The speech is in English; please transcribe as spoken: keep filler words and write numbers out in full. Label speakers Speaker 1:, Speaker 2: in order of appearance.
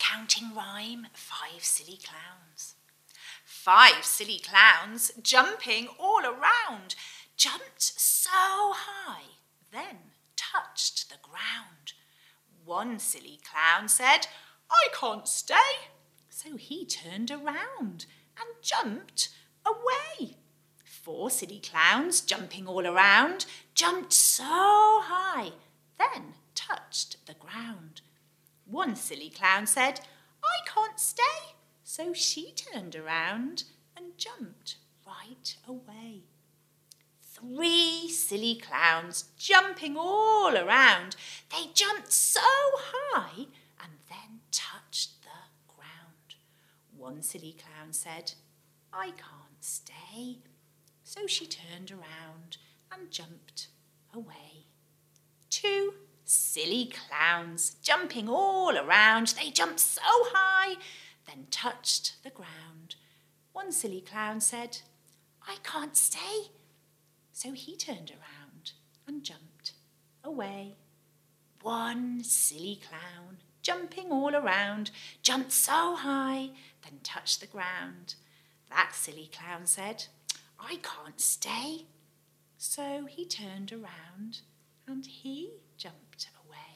Speaker 1: counting rhyme, five silly clowns. Five silly clowns jumping all around, jumped so high, then touched the ground. One silly clown said, "I can't stay." So he turned around and jumped away. Four silly clowns jumping all around, jumped so high, then touched the ground. One silly clown said, "I can't stay." So she turned around and jumped right away. Three silly clowns jumping all around. They jumped so high and then touched the ground. One silly clown said, "I can't stay." So she turned around and jumped away. Two silly clowns jumping all around. They jumped so high, then touched the ground. One silly clown said, "I can't stay." So he turned around and jumped away. One silly clown jumping all around, jumped so high, then touched the ground. That silly clown said, "I can't stay." So he turned around and he jumped away.